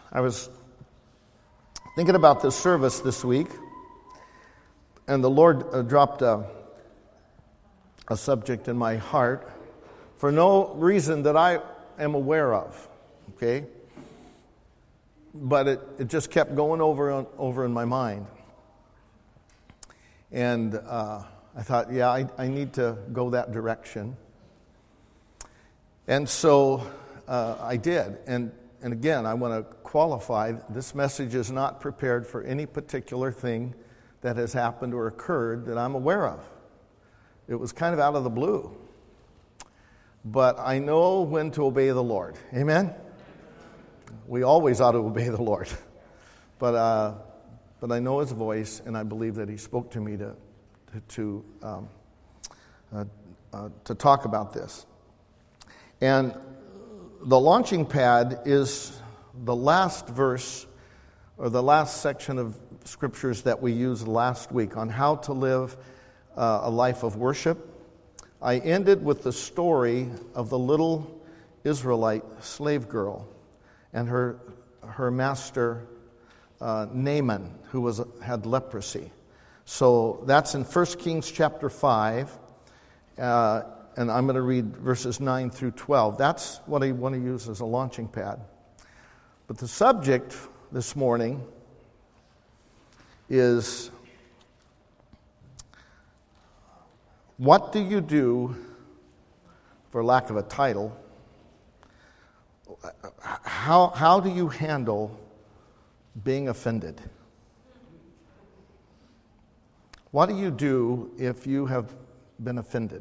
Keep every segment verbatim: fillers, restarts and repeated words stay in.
I was thinking about this service this week, and the Lord uh, dropped a, a subject in my heart for no reason that I am aware of, okay? But it, it just kept going over and over in my mind. And uh, I thought, yeah, I, I need to go that direction. And so uh, I did. And, and again, I want to qualify, this message is not prepared for any particular thing that has happened or occurred that I'm aware of. It was kind of out of the blue. But I know when to obey the Lord. Amen? We always ought to obey the Lord. But uh, but I know His voice, and I believe that He spoke to me to to to, um, uh, uh, to talk about this. And the launching pad is the last verse, or the last section of scriptures that we used last week on how to live uh, a life of worship. I ended with the story of the little Israelite slave girl and her her master uh, Naaman, who was had leprosy. So that's in First Kings chapter five, uh, and I'm going to read verses nine through twelve. That's what I want to use as a launching pad. But the subject this morning is, what do you do, for lack of a title, how, how do you handle being offended? What do you do if you have been offended?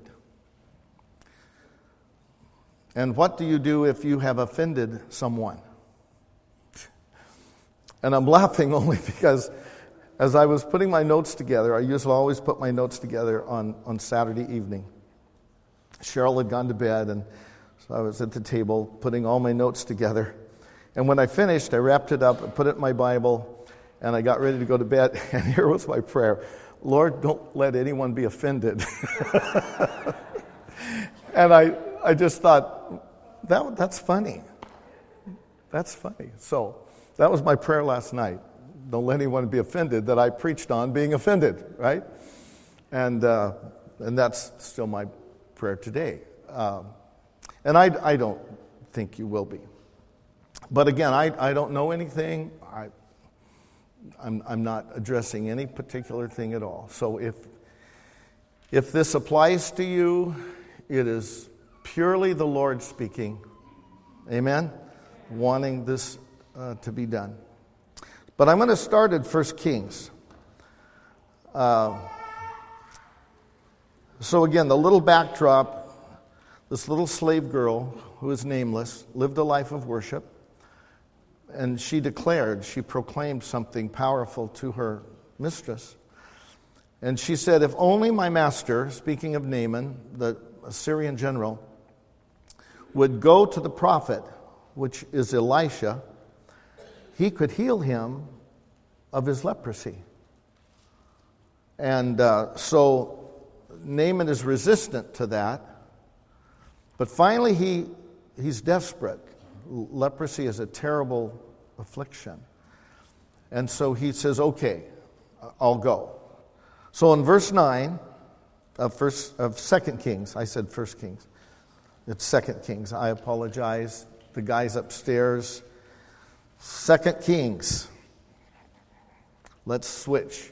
And what do you do if you have offended someone? And I'm laughing only because as I was putting my notes together, I usually always put my notes together on, on Saturday evening. Cheryl had gone to bed, and so I was at the table putting all my notes together. And when I finished, I wrapped it up and put it in my Bible, and I got ready to go to bed, and here was my prayer. Lord, don't let anyone be offended. And I, I just thought, that that's funny. That's funny. So that was my prayer last night. Don't let anyone be offended that I preached on being offended, right? And uh, and that's still my prayer today. Um, and I, I don't think you will be. But again, I, I don't know anything. I, I'm, I'm not addressing any particular thing at all. So if if this applies to you, it is purely the Lord speaking. Amen? Wanting this uh, to be done. But I'm going to start at First Kings. Uh, so again, the little backdrop, this little slave girl who is nameless, lived a life of worship. And she declared, she proclaimed something powerful to her mistress. And she said, if only my master, speaking of Naaman, the Assyrian general, would go to the prophet, which is Elisha, he could heal him of his leprosy. And uh, so Naaman is resistant to that. But finally he he's desperate. Leprosy is a terrible affliction. And so he says, okay, I'll go. So in verse nine of first of Second Kings, I said First Kings. It's Second Kings. I apologize. The guys upstairs. Second Kings. Let's switch.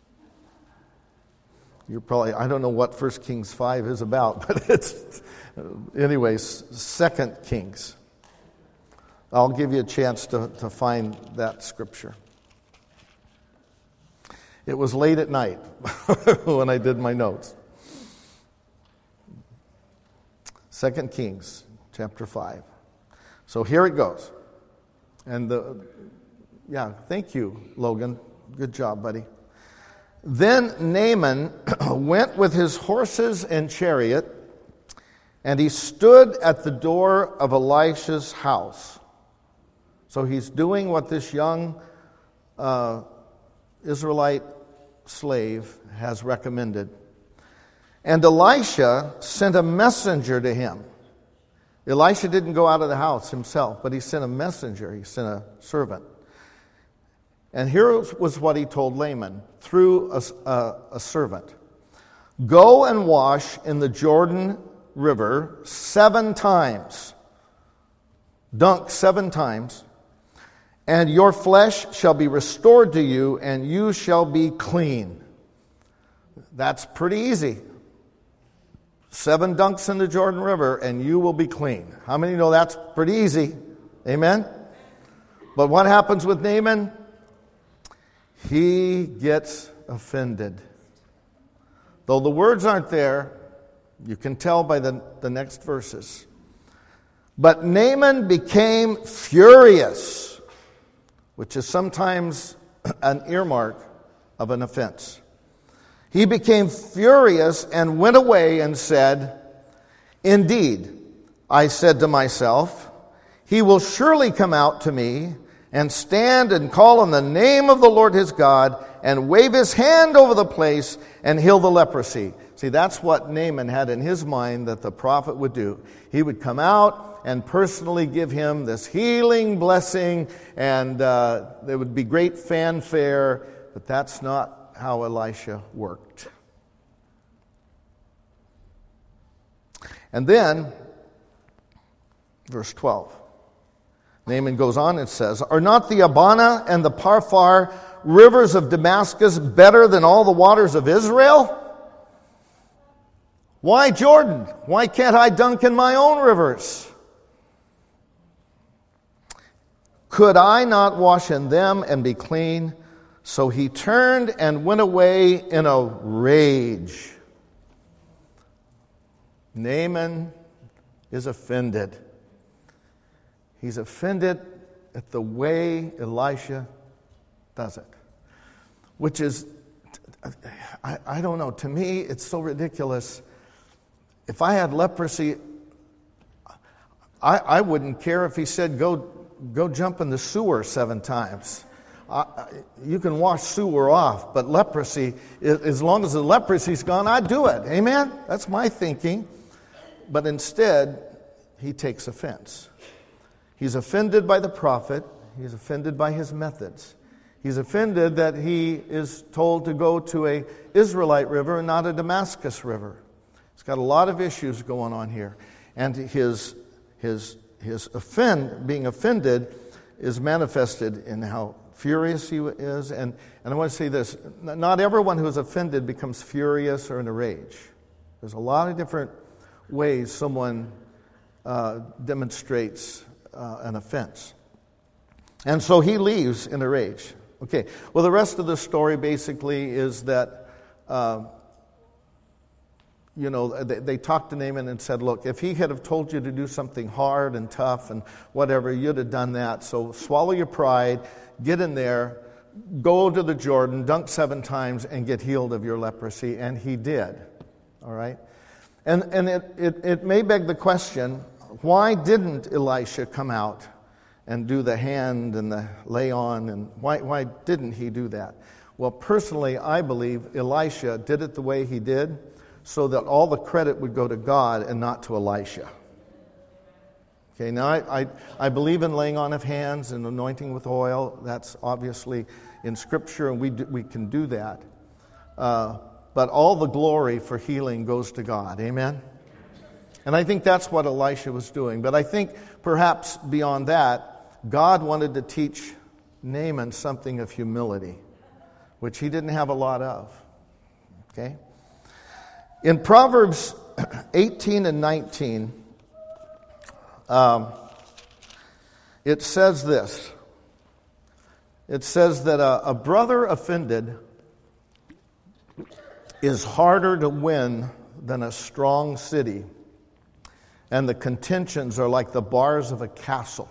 You're probably, I don't know what First Kings five is about, but it's, anyways, Second Kings. I'll give you a chance to, to find that scripture. It was late at night when I did my notes. Second Kings, chapter five. So here it goes. And the, yeah, thank you, Logan. Good job, buddy. Then Naaman went with his horses and chariot, and he stood at the door of Elisha's house. So he's doing what this young uh, Israelite slave has recommended. And Elisha sent a messenger to him. Elisha didn't go out of the house himself, but he sent a messenger. He sent a servant. And here was what he told Naaman through a, a, a servant. Go and wash in the Jordan River seven times. Dunk seven times. And your flesh shall be restored to you, and you shall be clean. That's pretty easy. Seven dunks in the Jordan River, and you will be clean. How many know that's pretty easy? Amen? But what happens with Naaman? He gets offended. Though the words aren't there, you can tell by the, the next verses. But Naaman became furious, which is sometimes an earmark of an offense. He became furious and went away and said, Indeed, I said to myself, he will surely come out to me and stand and call on the name of the Lord his God and wave his hand over the place and heal the leprosy. See, that's what Naaman had in his mind that the prophet would do. He would come out and personally give him this healing blessing, and uh, there would be great fanfare, but that's not how Elisha worked. And then, verse twelve. Naaman goes on and says, Are not the Abana and the Parfar rivers of Damascus better than all the waters of Israel? Why Jordan? Why can't I dunk in my own rivers? Could I not wash in them and be clean? So he turned and went away in a rage. Naaman is offended. He's offended at the way Elisha does it, which is, I, I don't know, to me it's so ridiculous. If I had leprosy, I, I wouldn't care if he said, go, go jump in the sewer seven times. Uh, you can wash sewer off, but leprosy, as long as the leprosy's gone, I'd do it. Amen? That's my thinking. But instead, he takes offense. He's offended by the prophet. He's offended by his methods. He's offended that he is told to go to a Israelite river and not a Damascus river. He's got a lot of issues going on here. And his, his, his offend, being offended is manifested in how furious he is. And, and I want to say this, not everyone who is offended becomes furious or in a rage. There's a lot of different ways someone uh, demonstrates uh, an offense. And so he leaves in a rage. Okay, well, the rest of the story basically is that, uh, you know, they, they talked to Naaman and said, look, if he had have told you to do something hard and tough and whatever, you'd have done that. So swallow your pride, get in there, go to the Jordan, dunk seven times, and get healed of your leprosy. And he did, all right? And, and it, it, it may beg the question, why didn't Elisha come out and do the hand and the lay on, and why, why didn't he do that? Well, personally, I believe Elisha did it the way he did so that all the credit would go to God and not to Elisha. Okay, now I, I, I believe in laying on of hands and anointing with oil. That's obviously in Scripture, and we, do, we can do that. Uh, but all the glory for healing goes to God. Amen? And I think that's what Elisha was doing. But I think perhaps beyond that, God wanted to teach Naaman something of humility, which he didn't have a lot of. Okay? In Proverbs eighteen and nineteen, um, it says this. It says that a, a brother offended is harder to win than a strong city, and the contentions are like the bars of a castle.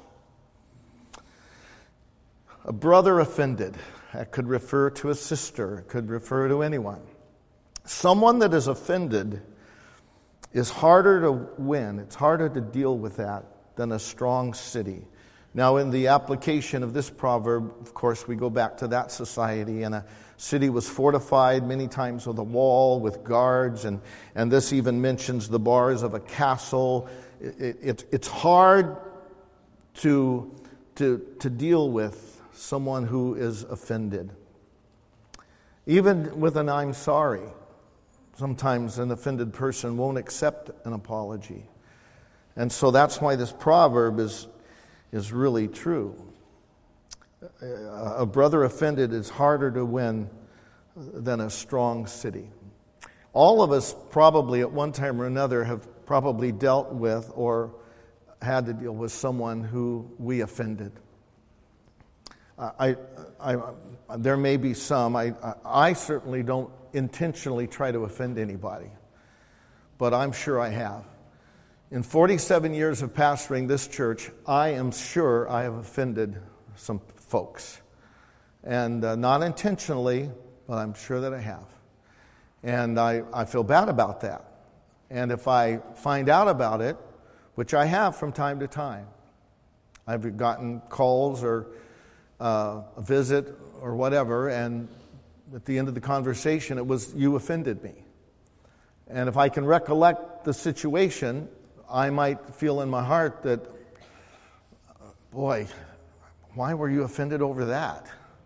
A brother offended, that could refer to a sister, it could refer to anyone. Someone that is offended is harder to win, it's harder to deal with that than a strong city. Now, in the application of this proverb, of course, we go back to that society, and a city was fortified many times with a wall, with guards, and, and this even mentions the bars of a castle. it, it, it's hard to, to, to deal with someone who is offended. Even with an I'm sorry, sometimes an offended person won't accept an apology. And so that's why this proverb is, is really true. A brother offended is harder to win than a strong city. All of us probably at one time or another have probably dealt with or had to deal with someone who we offended. I, I, I, there may be some. I, I certainly don't intentionally try to offend anybody, but I'm sure I have. In forty-seven years of pastoring this church, I am sure I have offended some folks. And uh, not intentionally, but I'm sure that I have. And I, I feel bad about that. And if I find out about it, which I have from time to time, I've gotten calls or uh, a visit or whatever, and at the end of the conversation, it was, you offended me. And if I can recollect the situation, I might feel in my heart that, boy, why were you offended over that?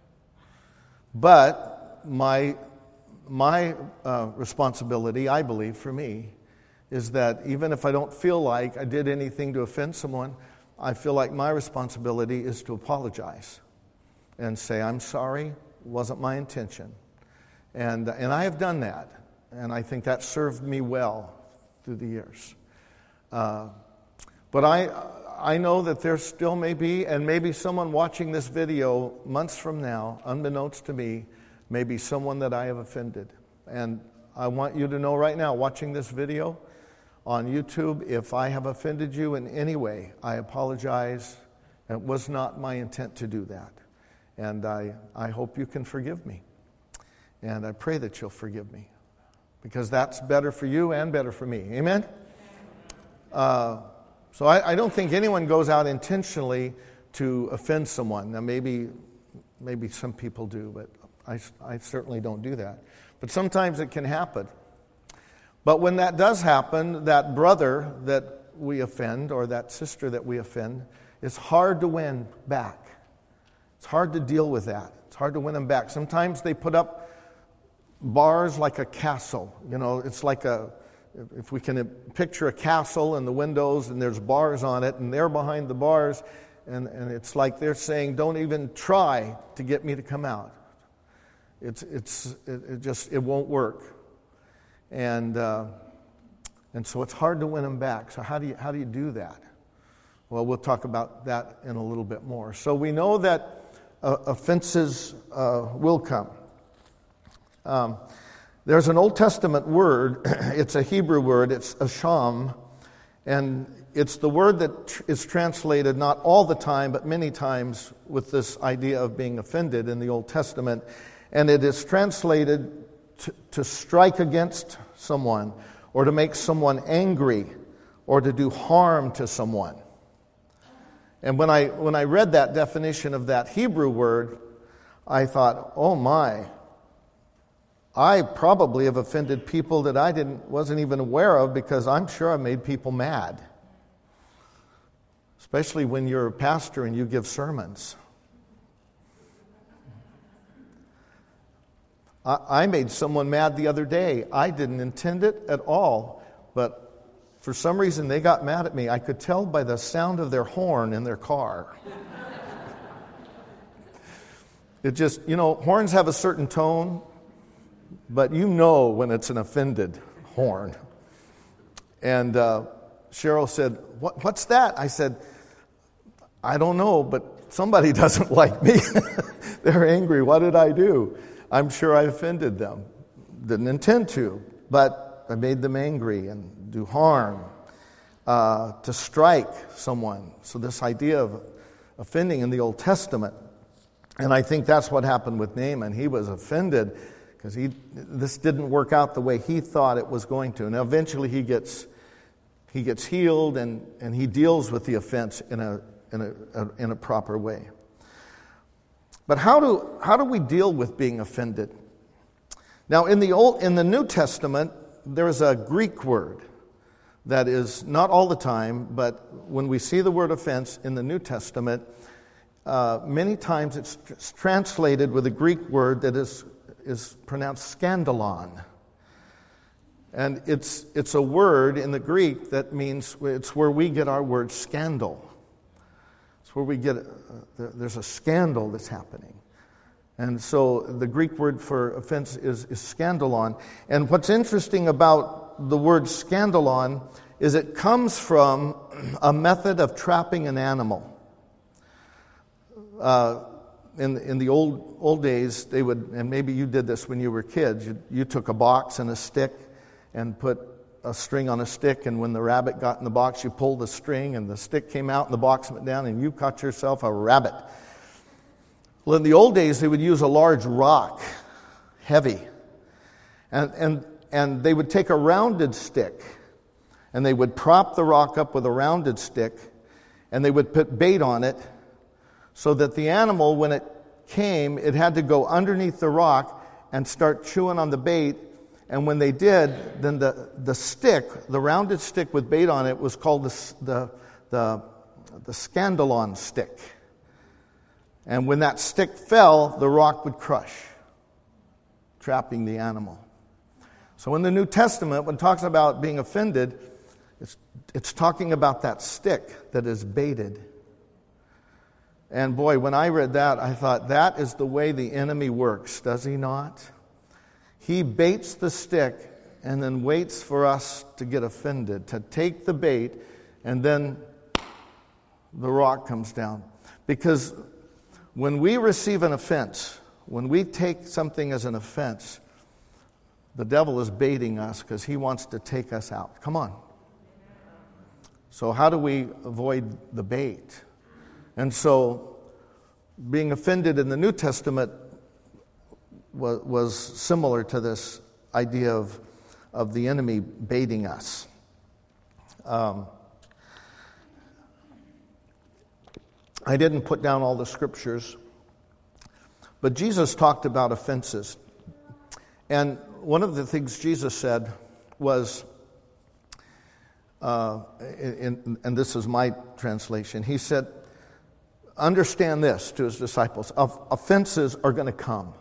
But my my uh, responsibility, I believe, for me, is that even if I don't feel like I did anything to offend someone, I feel like my responsibility is to apologize and say, I'm sorry, it wasn't my intention. And, and I have done that, and I think that served me well through the years. Uh, but I I know that there still may be, and maybe someone watching this video months from now, unbeknownst to me, may be someone that I have offended. And I want you to know right now, watching this video on YouTube, if I have offended you in any way, I apologize. It was not my intent to do that. And I, I hope you can forgive me. And I pray that you'll forgive me, because that's better for you and better for me. Amen? Uh, so I, I don't think anyone goes out intentionally to offend someone. Now maybe maybe some people do, but I, I certainly don't do that. But sometimes it can happen. But when that does happen, that brother that we offend or that sister that we offend, it's hard to win back. It's hard to deal with that. It's hard to win them back. Sometimes they put up bars like a castle. You know, it's like a, if we can picture a castle and the windows and there's bars on it and they're behind the bars, and, and it's like they're saying, don't even try to get me to come out. It's it's it, it just, it won't work. And uh, and so it's hard to win them back. So how do you how do you do that? Well, we'll talk about that in a little bit more. So we know that uh, offenses uh, will come. Um, there's an Old Testament word. It's a Hebrew word. It's asham, and it's the word that tr- is translated not all the time, but many times with this idea of being offended in the Old Testament, and it is translated to, to strike against someone, or to make someone angry, or to do harm to someone. And when I when I read that definition of that Hebrew word, I thought, oh my, I probably have offended people that I didn't wasn't even aware of, because I'm sure I made people mad. Especially when you're a pastor and you give sermons. I, I made someone mad the other day. I didn't intend it at all, but for some reason they got mad at me. I could tell by the sound of their horn in their car. It just, you know, horns have a certain tone, but you know when it's an offended horn. And uh, Cheryl said, what, what's that? I said, I don't know, but somebody doesn't like me. They're angry. What did I do? I'm sure I offended them. Didn't intend to, but I made them angry and do harm. Uh, to strike someone. So this idea of offending in the Old Testament. And I think that's what happened with Naaman. He was offended because he this didn't work out the way he thought it was going to. Now eventually he gets he gets healed and, and he deals with the offense in a in a, a in a proper way. But how do how do we deal with being offended? Now in the old in the New Testament there is a Greek word that is not all the time, but when we see the word offense in the New Testament, uh, many times it's, it's translated with a Greek word that is, is pronounced scandalon. And it's, it's a word in the Greek that means it's where we get our word scandal. It's where we get, uh, there's a scandal that's happening. And so the Greek word for offense is, is scandalon. And what's interesting about the word scandalon is it comes from a method of trapping an animal. Uh, in, in the old old days, they would, and maybe you did this when you were kids, you, you took a box and a stick and put a string on a stick, and when the rabbit got in the box, you pulled the string, and the stick came out and the box went down, and you caught yourself a rabbit. Well, in the old days, they would use a large rock, heavy, and and and they would take a rounded stick, and they would prop the rock up with a rounded stick, and they would put bait on it, so that the animal, when it came, it had to go underneath the rock and start chewing on the bait. And when they did, then the, the stick, the rounded stick with bait on it, was called the the the, the scandalon stick. And when that stick fell, the rock would crush, trapping the animal. So in the New Testament, when it talks about being offended, it's, it's talking about that stick that is baited. And boy, when I read that, I thought, that is the way the enemy works, does he not? He baits the stick and then waits for us to get offended, to take the bait, and then the rock comes down. Because when we receive an offense, when we take something as an offense, the devil is baiting us because he wants to take us out. Come on. So how do we avoid the bait? And so being offended in the New Testament was, was similar to this idea of, of the enemy baiting us. Um, I didn't put down all the scriptures, but Jesus talked about offenses. And one of the things Jesus said was, uh, in, and this is my translation, he said, understand this to his disciples, offenses are going to come.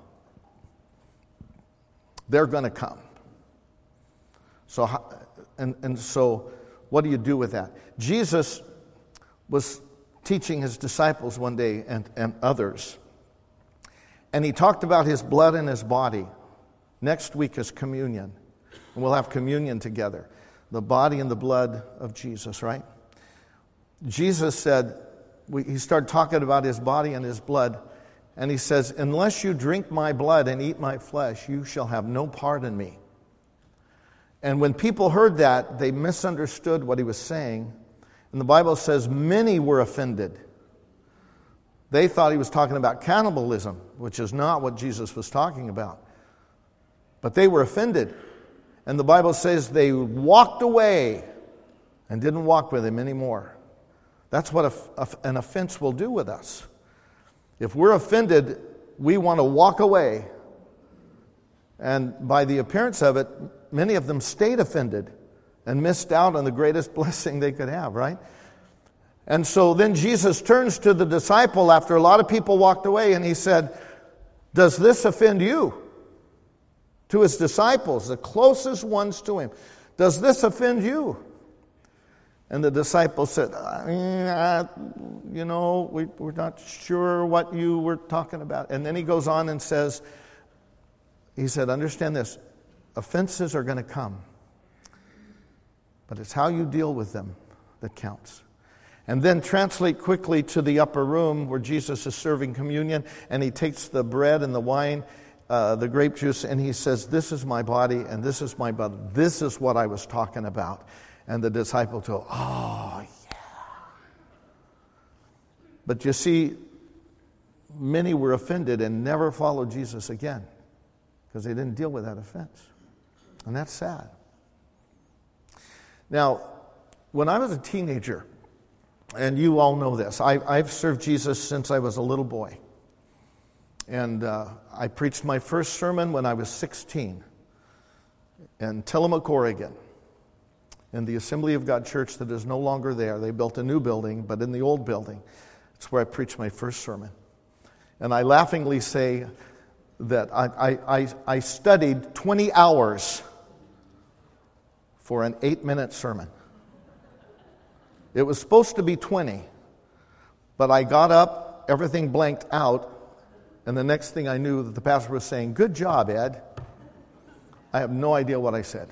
They're going to come. So, and, and so, what do you do with that? Jesus was teaching his disciples one day and, and others. And he talked about his blood and his body. Next week is communion. And we'll have communion together. The body and the blood of Jesus, right? Jesus said, we, he started talking about his body and his blood. And he says, unless you drink my blood and eat my flesh, you shall have no part in me. And when people heard that, they misunderstood what he was saying. And the Bible says many were offended. They thought he was talking about cannibalism, which is not what Jesus was talking about. But they were offended. And the Bible says they walked away and didn't walk with him anymore. That's what a, a, an offense will do with us. If we're offended, we want to walk away. And by the appearance of it, many of them stayed offended and missed out on the greatest blessing they could have, right? And so then Jesus turns to the disciple after a lot of people walked away, and he said, does this offend you? To his disciples, the closest ones to him. Does this offend you? And the disciples said, I mean, uh, you know, we, we're not sure what you were talking about. And then he goes on and says, he said, understand this, offenses are going to come. But it's how you deal with them that counts. And then translate quickly to the upper room where Jesus is serving communion, and he takes the bread and the wine, uh, the grape juice, and he says, this is my body and this is my blood. This is what I was talking about. And the disciples go, oh, yeah. But you see, many were offended and never followed Jesus again because they didn't deal with that offense. And that's sad. Now, when I was a teenager, and you all know this, I, I've served Jesus since I was a little boy. And uh, I preached my first sermon when I was sixteen in Tillamook, Oregon. in the Assembly of God church that is no longer there. They built a new building, but in the old building, it's where I preached my first sermon. And I laughingly say that I, I, I, I studied twenty hours for an eight-minute sermon. It was supposed to be twenty, but I got up, everything blanked out, and the next thing I knew, that the pastor was saying, "Good job, Ed." I have no idea what I said.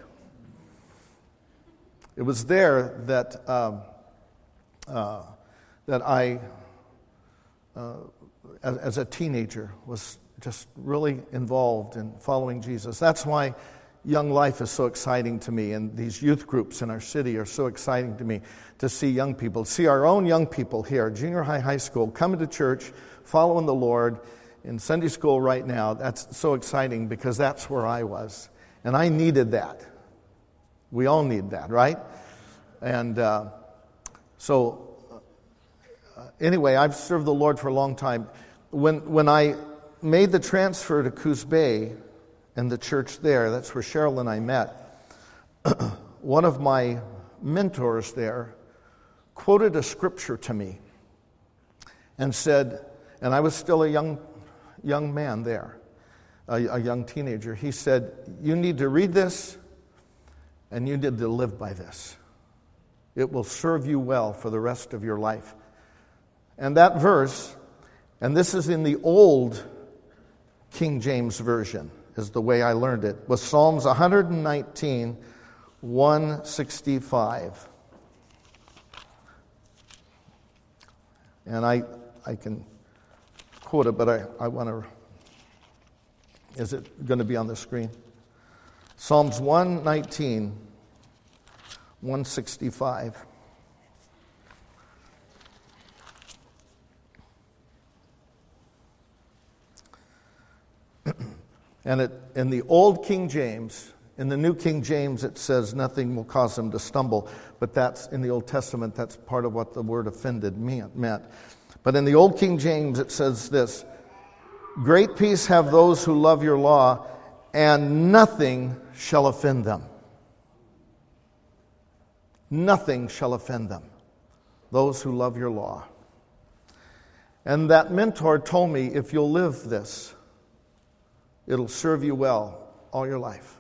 It was there that um, uh, that I, uh, as, as a teenager, was just really involved in following Jesus. That's why Young Life is so exciting to me, and these youth groups in our city are so exciting to me, to see young people, see our own young people here, junior high, high school, coming to church, following the Lord, in Sunday school right now. That's so exciting because that's where I was, and I needed that. We all need that, right? And uh, so, uh, anyway, I've served the Lord for a long time. When when I made the transfer to Coos Bay and the church there, that's where Cheryl and I met, one of my mentors there quoted a scripture to me and said, and I was still a young young man there, a, a young teenager. He said, "You need to read this and you need to live by this. It will serve you well for the rest of your life." And that verse, and this is in the old King James Version, is the way I learned it, was Psalms one nineteen, one sixty-five. And I I can quote it, but I, I want to... Is it going to be on the screen? Psalms one nineteen, one sixty-five. And it, in the old King James, in the New King James, it says nothing will cause them to stumble. But that's in the Old Testament, that's part of what the word offended meant. But in the old King James, it says this: "Great peace have those who love your law, and nothing shall offend them." Nothing shall offend them, those who love your law. And that mentor told me, if you'll live this, it'll serve you well all your life.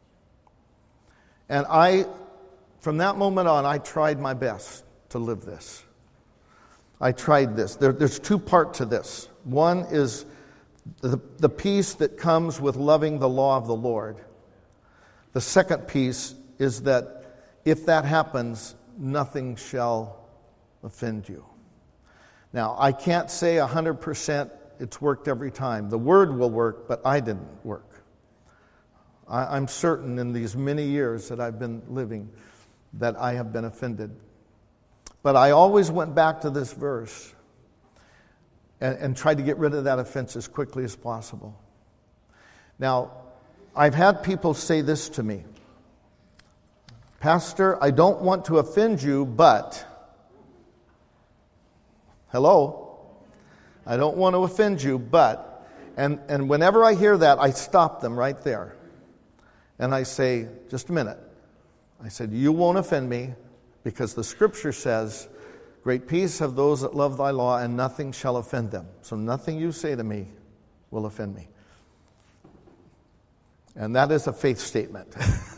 And I, from that moment on, I tried my best to live this. I tried this. There, there's two parts to this. One is the, the peace that comes with loving the law of the Lord. The second piece is that if that happens, nothing shall offend you. Now, I can't say one hundred percent it's worked every time. The word will work, but I didn't work. I, I'm certain in these many years that I've been living that I have been offended. But I always went back to this verse and, and tried to get rid of that offense as quickly as possible. Now, I've had people say this to me: "Pastor, I don't want to offend you, but..." Hello? I don't want to offend you, but... And, and whenever I hear that, I stop them right there. And I say, just a minute. I said, you won't offend me, because the Scripture says, "Great peace have those that love thy law, and nothing shall offend them." So nothing you say to me will offend me. And that is a faith statement.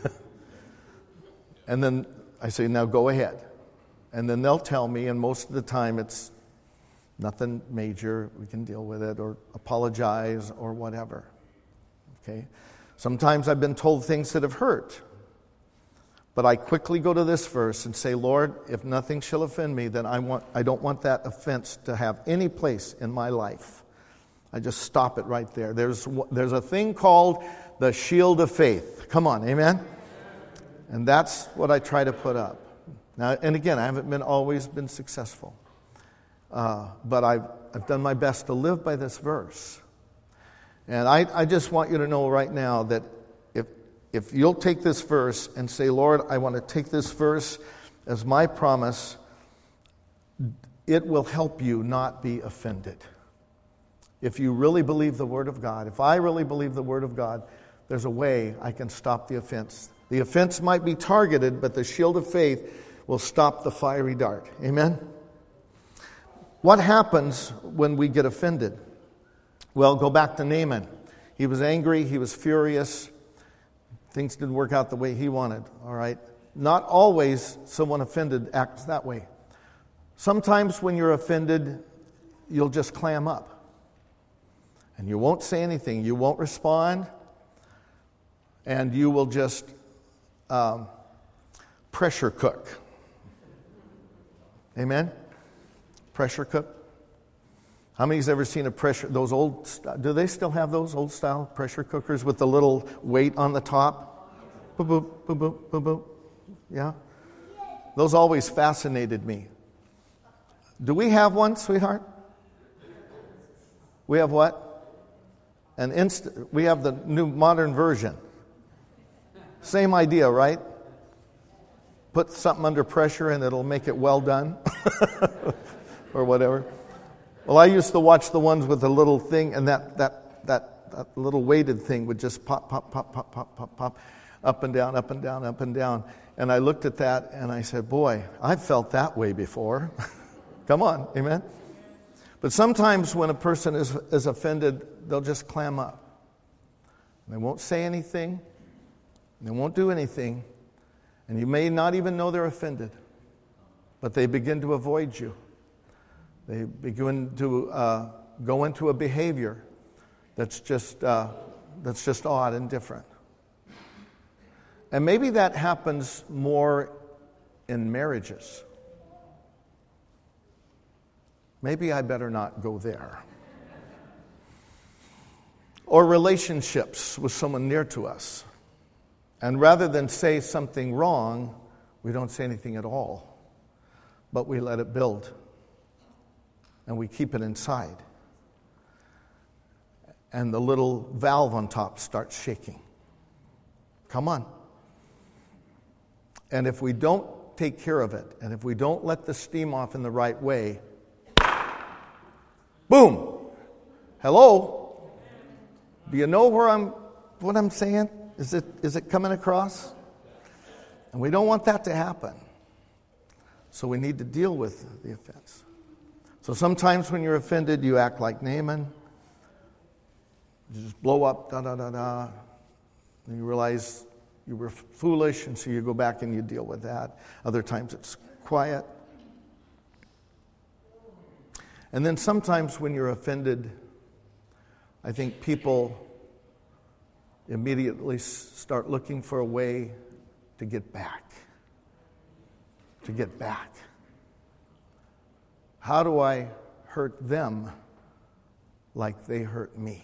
And then I say, now go ahead. And then they'll tell me, and most of the time it's nothing major, we can deal with it, or apologize, or whatever. Okay? Sometimes I've been told things that have hurt. But I quickly go to this verse and say, Lord, if nothing shall offend me, then I want I don't want that offense to have any place in my life. I just stop it right there. There's there's a thing called the shield of faith. Come on, amen? And that's what I try to put up. Now, and again, I haven't been always been successful. Uh, but I've, I've done my best to live by this verse. And I, I just want you to know right now that if if you'll take this verse and say, Lord, I want to take this verse as my promise, it will help you not be offended. If you really believe the Word of God, if I really believe the Word of God, there's a way I can stop the offense The offense might be targeted, but the shield of faith will stop the fiery dart. Amen? What happens when we get offended? Well, go back to Naaman. He was angry. He was furious. Things didn't work out the way he wanted. All right? Not always someone offended acts that way. Sometimes when you're offended, you'll just clam up. And you won't say anything. You won't respond. And you will just um, pressure cook. Amen? Pressure cook. How many's ever seen a pressure, those old, do they still have those old style pressure cookers with the little weight on the top? Boop, boop, boop, boop, boop, boop. Yeah? Those always fascinated me. Do we have one, sweetheart? We have what? An inst- we have the new modern version. Same idea, right? Put something under pressure and it'll make it well done. Or whatever. Well, I used to watch the ones with the little thing, and that, that, that, that little weighted thing would just pop, pop, pop, pop, pop, pop, pop, up and down, up and down, up and down. And I looked at that and I said, boy, I've felt that way before. Come on, amen? But sometimes when a person is, is offended, they'll just clam up. They won't say anything. They won't do anything. And you may not even know they're offended. But they begin to avoid you. They begin to uh, go into a behavior that's just uh, that's just odd and different. And maybe that happens more in marriages. Maybe I better not go there. Or relationships with someone near to us. And rather than say something wrong, we don't say anything at all. But we let it build. And we keep it inside. And the little valve on top starts shaking. Come on. And if we don't take care of it, and if we don't let the steam off in the right way, boom! Hello? Do you know where I'm, what I'm saying? Is it, is it coming across? And we don't want that to happen. So we need to deal with the offense. So sometimes when you're offended, you act like Naaman. You just blow up, da da da da. And you realize you were foolish, and so you go back and you deal with that. Other times it's quiet. And then sometimes when you're offended, I think people immediately start looking for a way to get back. To get back. How do I hurt them like they hurt me?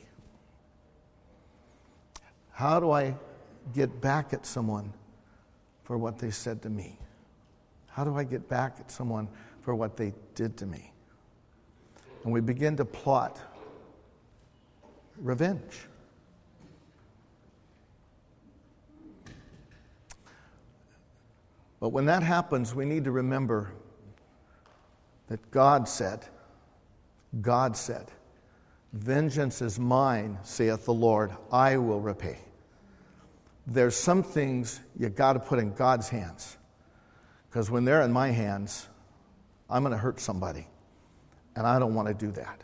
How do I get back at someone for what they said to me? How do I get back at someone for what they did to me? And we begin to plot revenge. But when that happens, we need to remember that God said, God said, vengeance is mine, saith the Lord, I will repay. There's some things you got to put in God's hands. Because when they're in my hands, I'm going to hurt somebody. And I don't want to do that.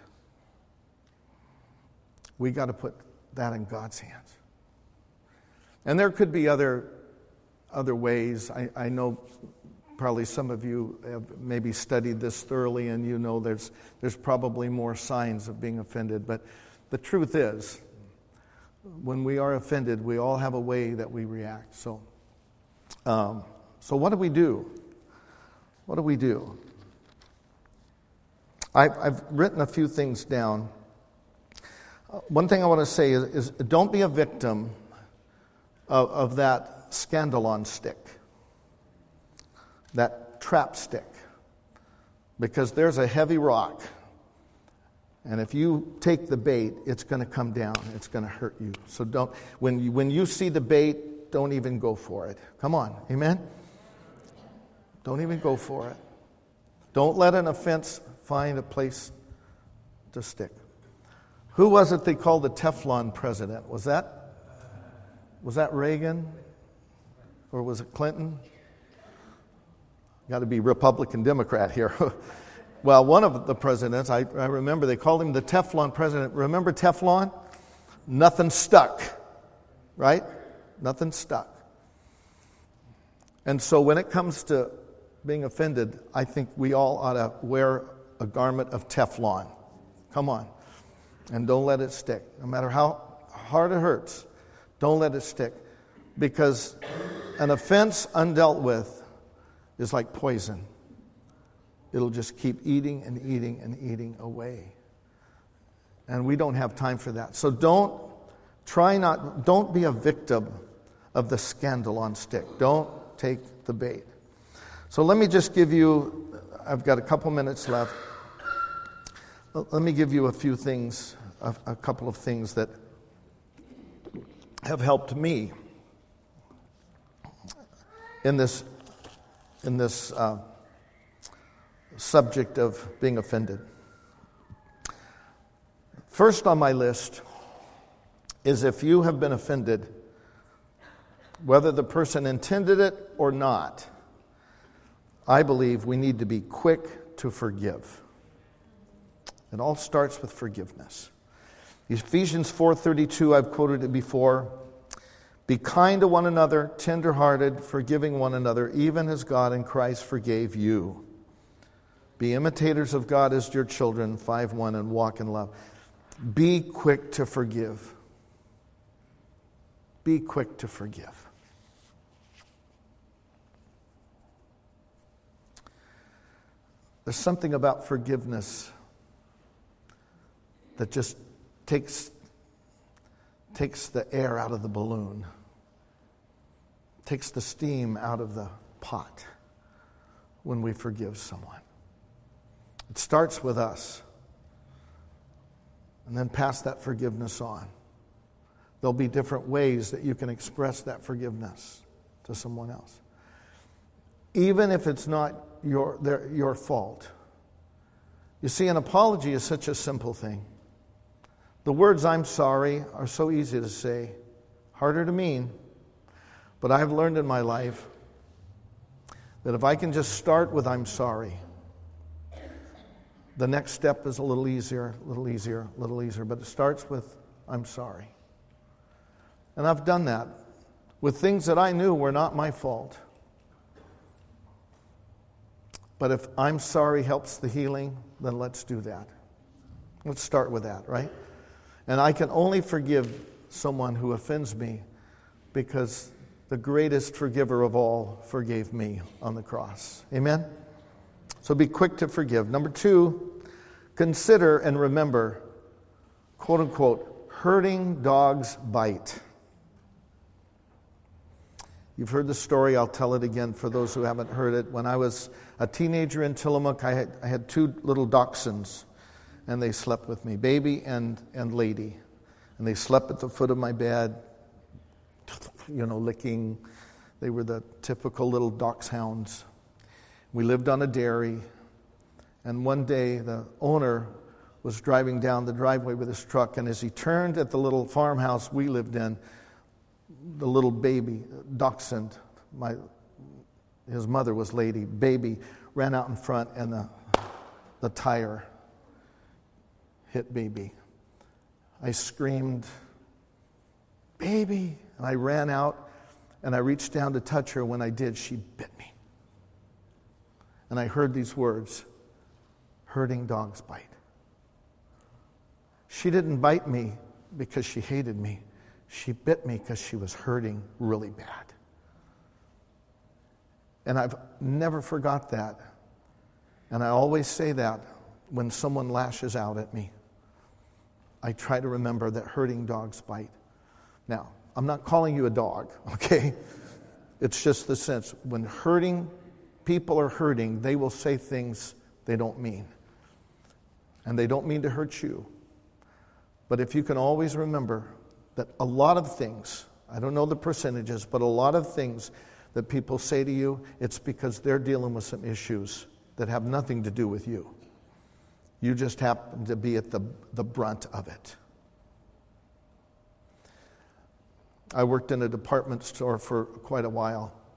We got to put that in God's hands. And there could be other, other ways. I, I know probably some of you have maybe studied this thoroughly, and you know there's there's probably more signs of being offended. But the truth is, when we are offended, we all have a way that we react. So, um, so what do we do? What do we do? I've, I've written a few things down. Uh, one thing I want to say is, is don't be a victim of, of that scandalon stick. That trap stick, because there's a heavy rock, and if you take the bait, it's going to come down. It's going to hurt you. So don't. When you when you see the bait, don't even go for it. Come on, amen. Don't even go for it. Don't let an offense find a place to stick. Who was it they called the Teflon president? Was that was that Reagan? or was it Clinton? Got to be Republican Democrat here. Well, one of the presidents, I, I remember they called him the Teflon president. Remember Teflon? Nothing stuck, right? Nothing stuck. And so when it comes to being offended, I think we all ought to wear a garment of Teflon. Come on. And don't let it stick. No matter how hard it hurts, don't let it stick. Because an offense undealt with is like poison. It'll just keep eating and eating and eating away. And we don't have time for that. So don't try not, don't be a victim of the scandal on stick. Don't take the bait. So let me just give you, I've got a couple minutes left. Let me give you a few things, a, a couple of things that have helped me in this, in this uh, subject of being offended. First on my list is if you have been offended, whether the person intended it or not, I believe we need to be quick to forgive. It all starts with forgiveness. Ephesians four thirty-two, I've quoted it before. Be kind to one another, tender-hearted, forgiving one another, even as God in Christ forgave you. Be imitators of God as your children, five one, and walk in love. Be quick to forgive. Be quick to forgive. There's something about forgiveness that just takes, takes the air out of the balloon, takes the steam out of the pot when we forgive someone. It starts with us, and then pass that forgiveness on. There'll be different ways that you can express that forgiveness to someone else. Even if it's not your, their, your fault. You see, an apology is such a simple thing. The words "I'm sorry" are so easy to say, harder to mean. But I've learned in my life that if I can just start with "I'm sorry," the next step is a little easier, a little easier, a little easier. But it starts with "I'm sorry." And I've done that with things that I knew were not my fault. But if "I'm sorry" helps the healing, then let's do that. Let's start with that, right? And I can only forgive someone who offends me because the greatest forgiver of all forgave me on the cross. Amen? So be quick to forgive. Number two, consider and remember, quote unquote, hurting dogs bite. You've heard the story. I'll tell it again for those who haven't heard it. When I was a teenager in Tillamook, I had, I had two little dachshunds, and they slept with me, Baby and, and Lady. And they slept at the foot of my bed, you know, licking. They were the typical little dachshunds. We lived on a dairy, and one day the owner was driving down the driveway with his truck, and as he turned at the little farmhouse we lived in, the little baby, dachshund, my, his mother was Lady, Baby, ran out in front, and the, the tire hit Baby. I screamed, "Baby!" And I ran out, and I reached down to touch her. When I did, she bit me. And I heard these words, "Hurting dogs bite." She didn't bite me because she hated me. She bit me because she was hurting really bad. And I've never forgot that. And I always say that when someone lashes out at me. I try to remember that hurting dogs bite. Now, I'm not calling you a dog, okay? It's just the sense. When hurting, people are hurting, they will say things they don't mean. And they don't mean to hurt you. But if you can always remember that a lot of things, I don't know the percentages, but a lot of things that people say to you, it's because they're dealing with some issues that have nothing to do with you. You just happen to be at the, the brunt of it. I worked in a department store for quite a while,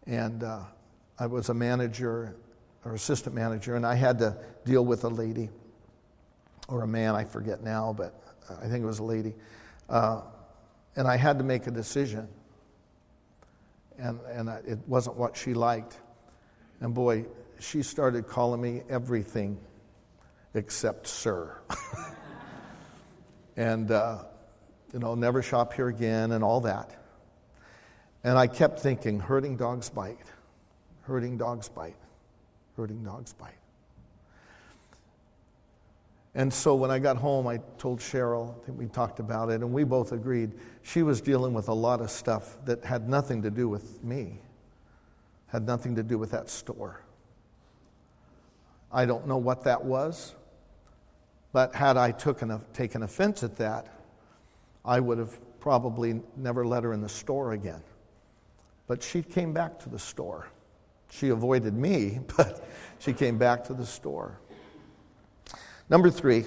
And uh, I was a manager or assistant manager, and I had to deal with a lady, or a man, I forget now, but I think it was a lady. Uh, and I had to make a decision. And, and I, it wasn't what she liked. And boy, she started calling me everything except sir. and, uh, you know, never shop here again and all that. And I kept thinking, hurting dogs bite, hurting dogs bite, hurting dogs bite. And so when I got home, I told Cheryl, I think we talked about it, and we both agreed she was dealing with a lot of stuff that had nothing to do with me, had nothing to do with that store. I don't know what that was, but had I taken, taken offense at that, I would have probably never let her in the store again. But she came back to the store. She avoided me, but she came back to the store. Number three,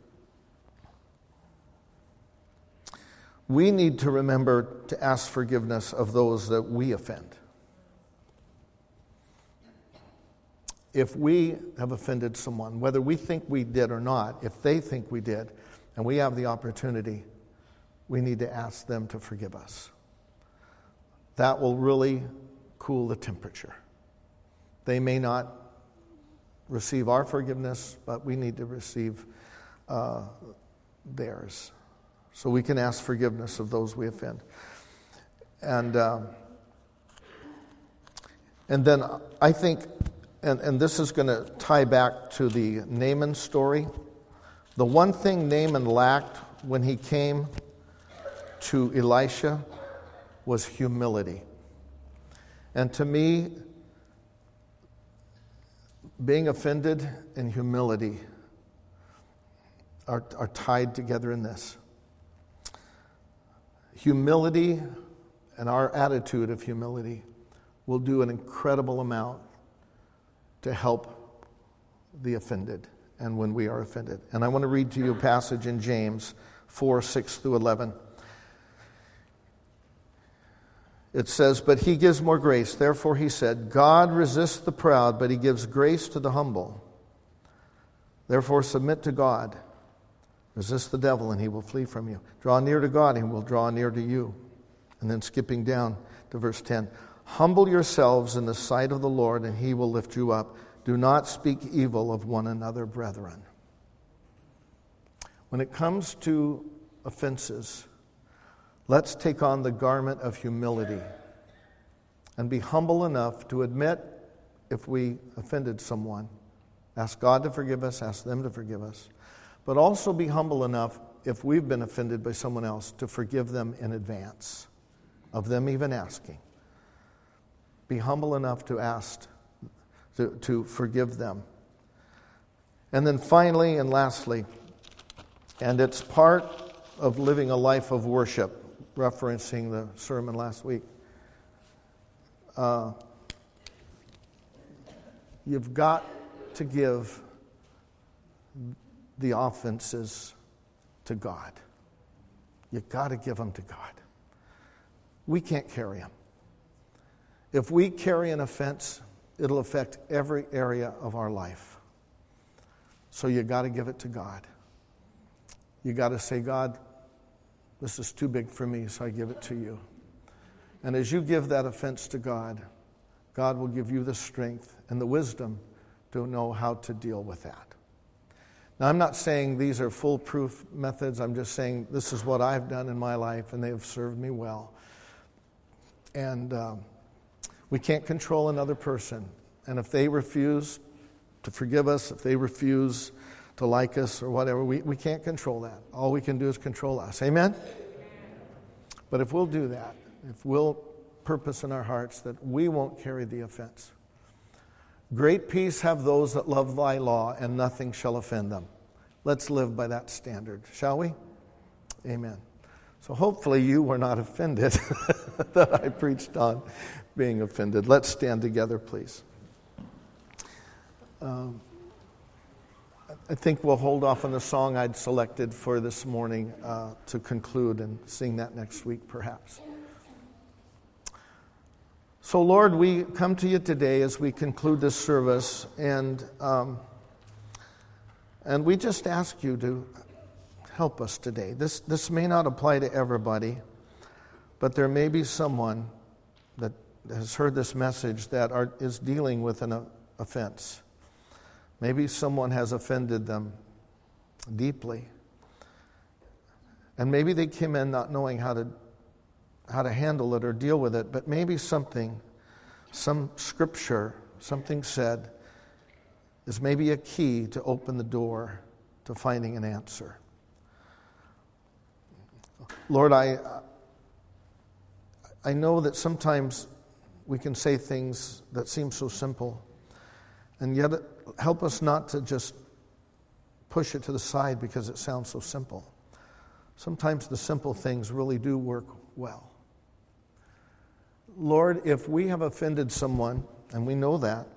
we need to remember to ask forgiveness of those that we offend. If we have offended someone, whether we think we did or not, if they think we did, and we have the opportunity, we need to ask them to forgive us. That will really cool the temperature. They may not receive our forgiveness, but we need to receive uh, theirs. So we can ask forgiveness of those we offend. And um, and then I think, and, and this is going to tie back to the Naaman story. The one thing Naaman lacked when he came to Elisha was humility. And to me, being offended and humility are, are tied together in this. Humility and our attitude of humility will do an incredible amount to help the offended and when we are offended. And I want to read to you a passage in James four, six through eleven. It says, "But he gives more grace. Therefore he said, God resists the proud, but he gives grace to the humble. Therefore submit to God. Resist the devil, and he will flee from you. Draw near to God, and he will draw near to you." And then skipping down to verse ten. "Humble yourselves in the sight of the Lord, and he will lift you up. Do not speak evil of one another, brethren." When it comes to offenses, let's take on the garment of humility and be humble enough to admit if we offended someone. Ask God to forgive us, ask them to forgive us. But also be humble enough, if we've been offended by someone else, to forgive them in advance of them even asking. Be humble enough to ask, to, to forgive them. And then finally and lastly, and it's part of living a life of worship, referencing the sermon last week. Uh, you've got to give the offenses to God. You've got to give them to God. We can't carry them. If we carry an offense, it'll affect every area of our life. So you've got to give it to God. You've got to say, God, this is too big for me, so I give it to you. And as you give that offense to God, God will give you the strength and the wisdom to know how to deal with that. Now, I'm not saying these are foolproof methods. I'm just saying this is what I've done in my life, and they have served me well. And um, we can't control another person. And if they refuse to forgive us, if they refuse to like us or whatever, we, we can't control that. All we can do is control us. Amen? But if we'll do that, if we'll purpose in our hearts that we won't carry the offense. Great peace have those that love thy law, and nothing shall offend them. Let's live by that standard, shall we? Amen. So hopefully you were not offended that I preached on being offended. Let's stand together, please. Um, I think we'll hold off on the song I'd selected for this morning uh, to conclude and sing that next week, perhaps. So, Lord, we come to you today as we conclude this service, and um, and we just ask you to help us today. This this may not apply to everybody, but there may be someone that has heard this message that are, is dealing with an uh, offense. Maybe someone has offended them deeply, and maybe they came in not knowing how to how to handle it or deal with it, but maybe something, some scripture, something said, is maybe a key to open the door to finding an answer. Lord, I I know that sometimes we can say things that seem so simple, and yet help us not to just push it to the side because it sounds so simple. Sometimes the simple things really do work well. Lord, if we have offended someone, and we know that,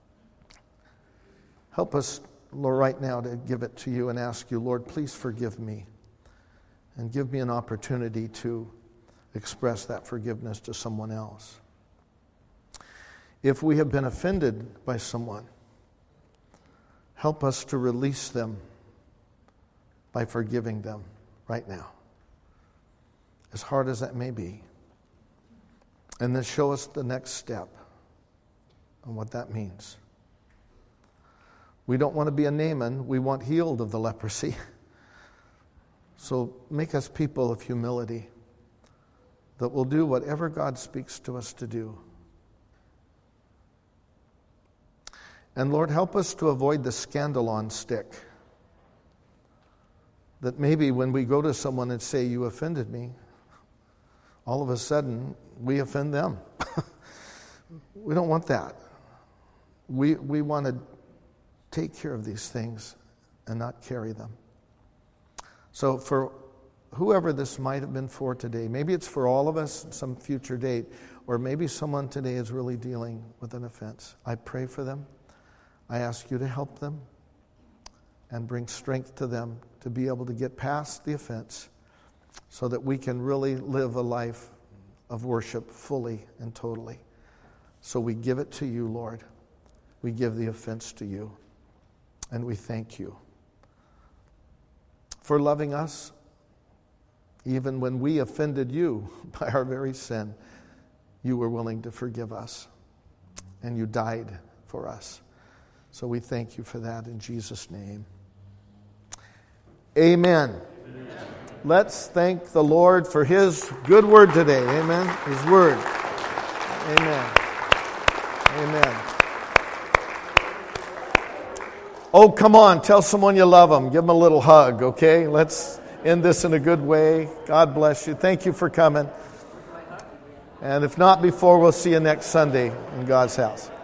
help us, Lord, right now to give it to you and ask you, Lord, please forgive me, and give me an opportunity to express that forgiveness to someone else. If we have been offended by someone, help us to release them by forgiving them right now, as hard as that may be. And then show us the next step and what that means. We don't want to be a Naaman. We want healed of the leprosy. So make us people of humility that will do whatever God speaks to us to do. And Lord, help us to avoid the scandalon stick. That maybe when we go to someone and say, you offended me, all of a sudden we offend them. We don't want that. We, we want to take care of these things and not carry them. So for whoever this might have been for today, maybe it's for all of us at some future date, or maybe someone today is really dealing with an offense. I pray for them. I ask you to help them and bring strength to them to be able to get past the offense so that we can really live a life of worship fully and totally. So we give it to you, Lord. We give the offense to you, and we thank you for loving us even when we offended you by our very sin. You were willing to forgive us, and you died for us. So we thank you for that in Jesus' name. Amen. Amen. Let's thank the Lord for His good word today. Amen. His word. Amen. Amen. Oh, come on. Tell someone you love them. Give them a little hug, okay? Let's end this in a good way. God bless you. Thank you for coming. And if not before, we'll see you next Sunday in God's house.